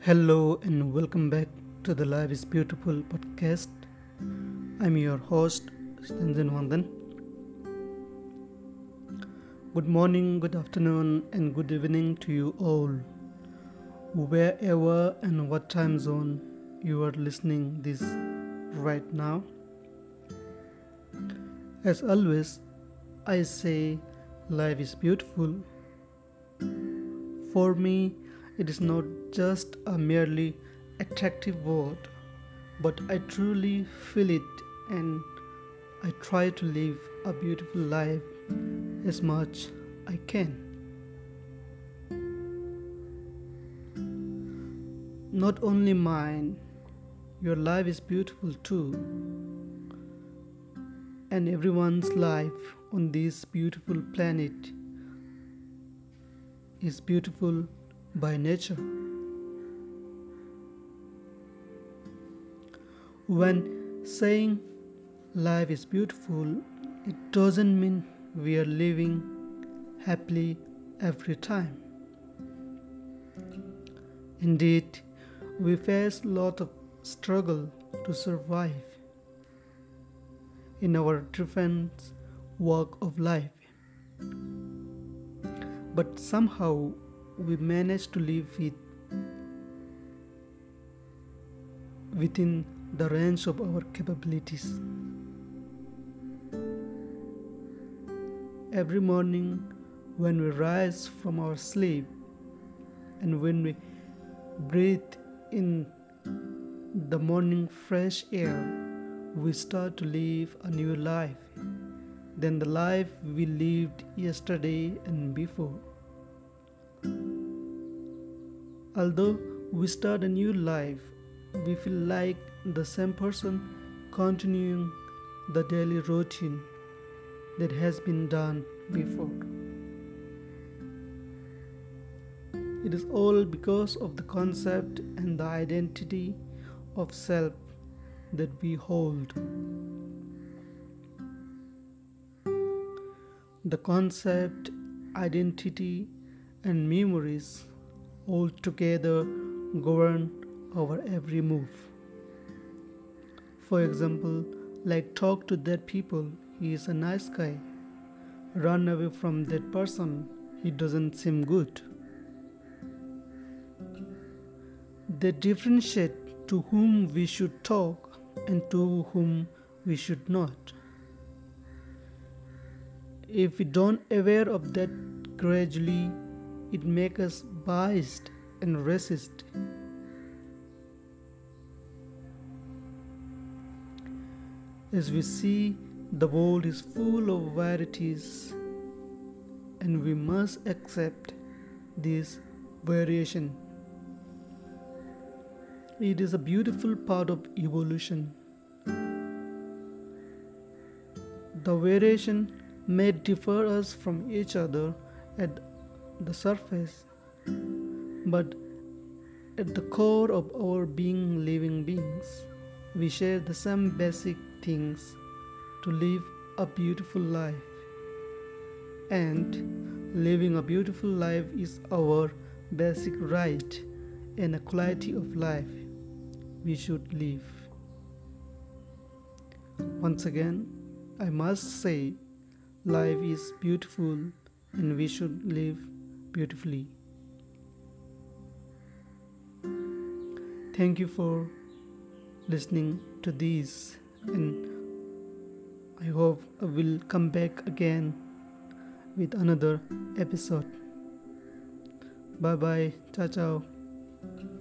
Hello and welcome back to the Life is Beautiful podcast. I'm your host, Stanjan Vandan. Good morning, good afternoon, and good evening to you all, wherever and what time zone you are listening this right now. As always, I say life is beautiful. For me, it is not just a merely attractive word, but I truly feel it and I try to live a beautiful life as much I can. Not only mine, your life is beautiful too, and everyone's life on this beautiful planet is beautiful by nature. When saying life is beautiful, it doesn't mean we are living happily every time. Indeed, we face a lot of struggle to survive in our different walk of life. But somehow we manage to live within the range of our capabilities. Every morning when we rise from our sleep and when we breathe in the morning fresh air, we start to live a new life than the life we lived yesterday and before. Although we start a new life, we feel like the same person continuing the daily routine that has been done before. It is all because of the concept and the identity of self that we hold. The concept, identity, and memories all together govern our every move. For example, like talk to that people, he is a nice guy. Run away from that person, he doesn't seem good. They differentiate to whom we should talk and to whom we should not. If we don't aware of that gradually, it makes us biased and racist. As we see, the world is full of varieties, and we must accept this variation. It is a beautiful part of evolution. The variation may differ us from each other at the surface, but at the core of our being living beings, we share the same basic things to live a beautiful life. And living a beautiful life is our basic right and a quality of life we should live. Once again, I must say life is beautiful and we should live beautifully. Thank you for listening to these, and I hope I will come back again with another episode. Bye bye. Ciao ciao.